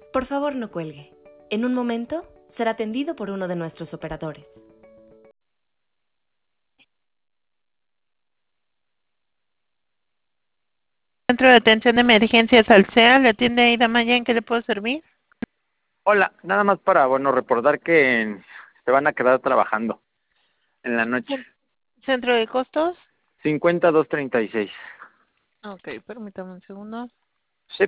Por favor, no cuelgue. En un momento será atendido por uno de nuestros operadores. Centro de Atención de Emergencias Alsea, ¿le atiende Aida Maya? ¿En qué le puedo servir? Hola, nada más para, reportar que se van a quedar trabajando en la noche. ¿Centro de costos? 50236. Ok, permítame un segundo. Sí.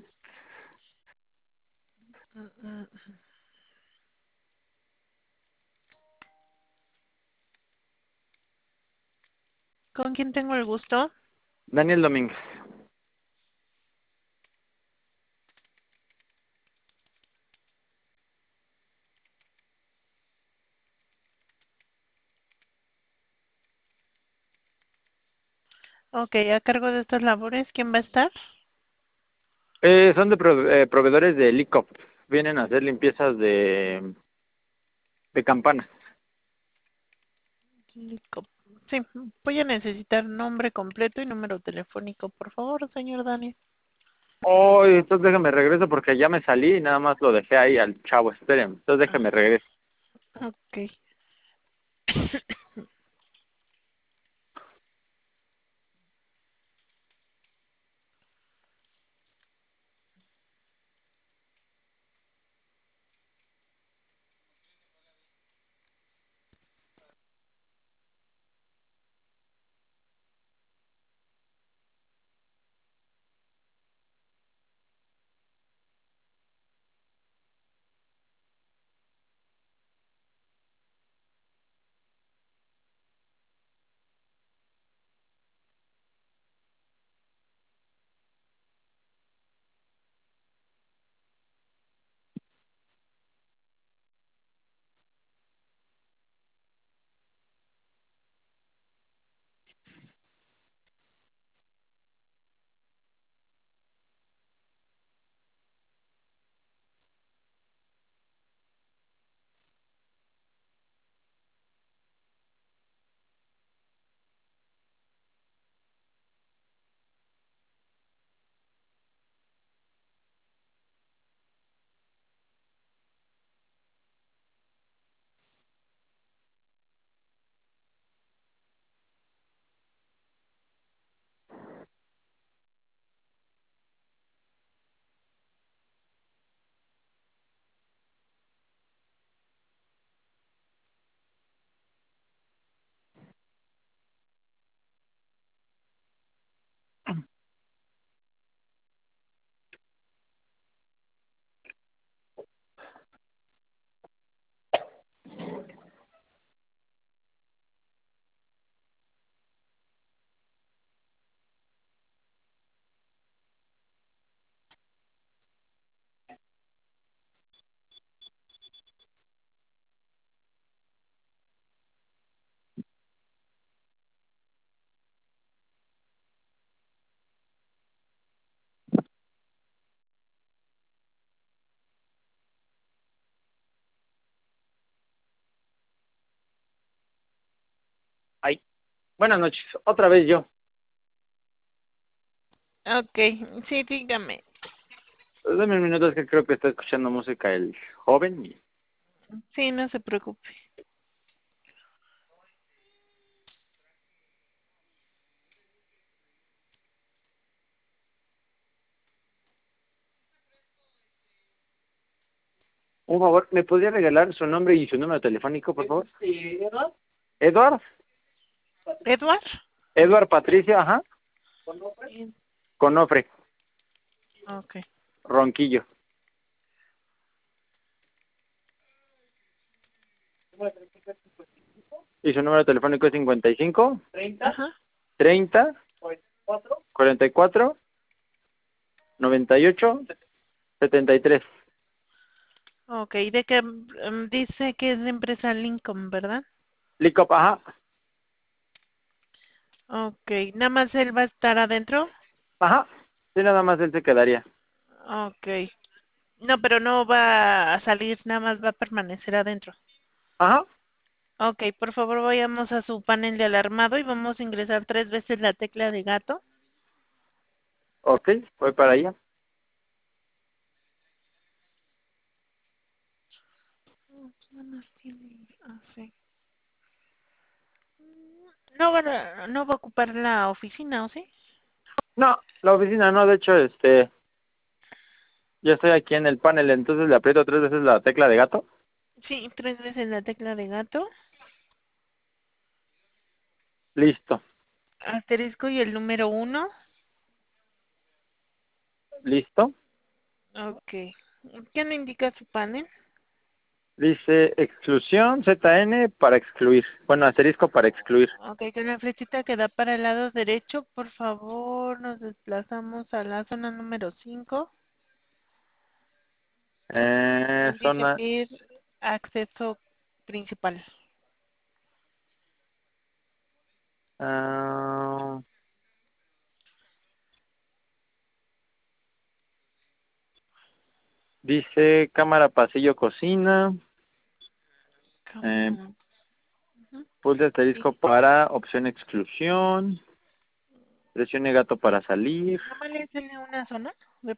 ¿Con quién tengo el gusto? Daniel Domínguez. Ok, a cargo de estas labores, ¿quién va a estar? Son de proveedores de LICOP. Vienen a hacer limpiezas de campanas. Lico. Sí, voy a necesitar nombre completo y número telefónico, por favor, señor Dani. Oh, entonces déjame regreso porque ya me salí y nada más lo dejé ahí al chavo. Espérenme, entonces déjame regreso. Ok. Ay, buenas noches. Otra vez yo. Ok, sí, dígame. Dame un minuto, es que creo que está escuchando música el joven. Sí, no se preocupe. Un favor, ¿me podría regalar su nombre y su número telefónico, por favor? Edward. ¿Edward? Edward Patricio, ajá. Conofre. Ok. Ronquillo. Y su número telefónico es 55 Ajá. 30 44 98 73. Ok, de que dice que es de empresa Lincoln, ¿verdad? Licop, ajá. Ok, nada más él va a estar adentro. Ajá. Sí, nada más él se quedaría. Ok. No, pero no va a salir, nada más va a permanecer adentro. Ajá. Ok, por favor vayamos a su panel de alarmado y vamos a ingresar 3 veces la tecla de gato. Ok, voy para allá. Nada más tiene AC. No va a ocupar la oficina, ¿o sí? No, la oficina no, de hecho, ya estoy aquí en el panel, entonces le aprieto 3 veces la tecla de gato. Sí, 3 veces la tecla de gato. Listo, Asterisco y el número 1. listo. Ok. ¿Qué me indica su panel? Dice exclusión, ZN para excluir. Bueno, asterisco para excluir. Ok, con la flechita que da para el lado derecho, por favor, nos desplazamos a la zona número 5. Dice Zona, pedir acceso principal. ah, dice cámara, pasillo, cocina. Eh, Cámara. Ujú. Pulse Sí. asterisco para opción exclusión. Presione gato para salir. ¿Nomás le sale una zona?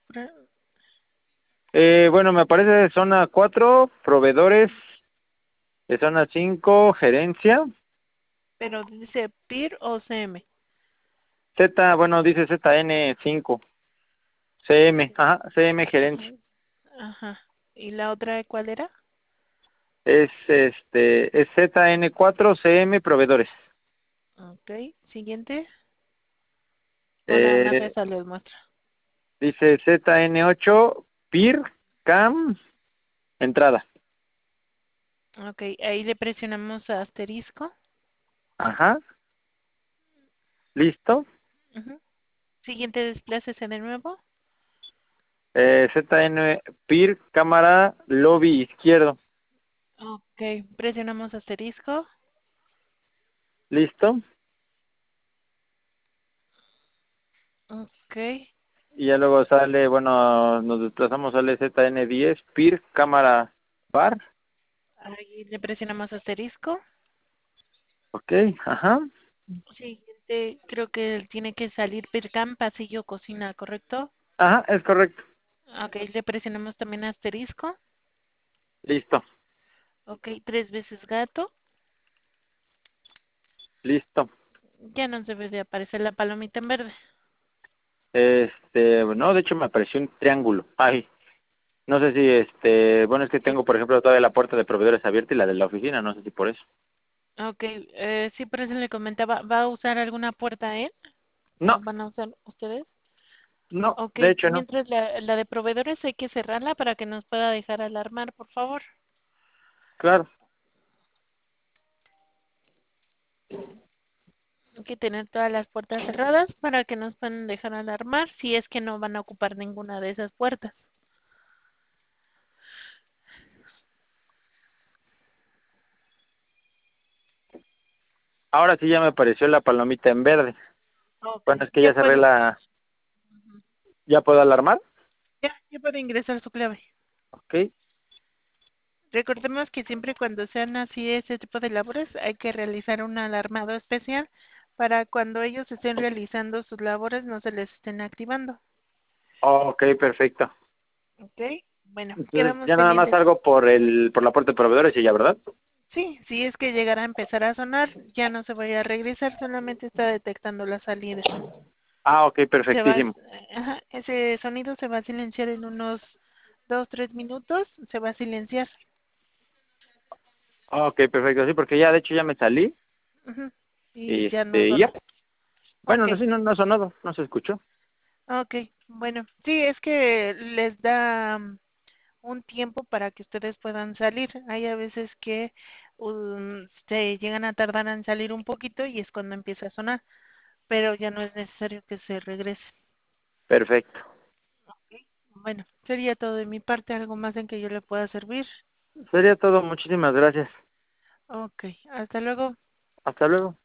Bueno, me aparece zona 4 proveedores. Zona 5 gerencia. Pero dice PIR o CM. Bueno, dice ZN5. CM, ajá, CM gerencia. Ajá. ¿Y la otra cuál era? Es ZN4 CM proveedores. Ok. Siguiente. O nada más Eh, esa les muestra. Dice ZN8 PIR CAM entrada. Ok. Ahí le presionamos a asterisco. Ajá, listo. Ujú. Siguiente, desplácese de nuevo. ZN PIR cámara lobby izquierdo. Ok. Presionamos asterisco. Listo. Ok. Y ya luego sale, bueno, nos desplazamos, sale ZN10 PIR cámara bar. Ahí le presionamos asterisco. Ok, ajá. Siguiente, creo que tiene que salir PIRCAM, pasillo, cocina, ¿correcto? Ajá, es correcto. Ok, le presionamos también asterisco. Listo, Ok, 3 veces gato. listo. Ya nos debe de aparecer la palomita en verde. No, de hecho me apareció un triángulo. Ay, no sé si, bueno, es que Sí. tengo, por ejemplo, todavía la puerta de proveedores abierta y la de la oficina, no sé si por eso. Ok, sí, por eso le comentaba, ¿va a usar alguna puerta él? ¿O No, van a usar ustedes? no, Ok, de hecho no. mientras la de proveedores hay que cerrarla para que nos pueda dejar alarmar, por favor. Claro. Hay que tener todas las puertas cerradas para que nos puedan dejar alarmar si es que no van a ocupar ninguna de esas puertas. Ahora sí ya me apareció la palomita en verde. Ok, Bueno, es que ya ya cerré puede, la... ¿Ya puedo alarmar? ya puede ingresar su clave. Ok. Recordemos que siempre cuando sean así ese tipo de labores hay que realizar un alarmado especial para cuando ellos estén realizando sus labores no se les estén activando. Ok, perfecto. ¿Ok? Bueno, Entonces quedamos ya nada más pendientes. salgo por la puerta de proveedores y ya, ¿verdad? Sí, si es que llegara a empezar a sonar, ya no se vaya a regresar, solamente está detectando la salida. Ah, ok, Se va, perfectísimo. ajá, ese sonido se va a silenciar en unos 2, 3 minutos, se va a silenciar. Ok, perfecto, sí, porque ya de hecho ya me salí. Ujú, y Y ya no ya. suena. Bueno, Ok. no, sí, no, no sonó, no se escuchó. Okay, bueno, sí, es que les da un tiempo para que ustedes puedan salir. Hay a veces que se llegan a tardar en salir un poquito y es cuando empieza a sonar, pero ya no es necesario que se regrese. Perfecto. Bueno, sería todo de mi parte, algo más en que yo le pueda servir. Sería todo, muchísimas gracias. Okay, hasta luego. Hasta luego.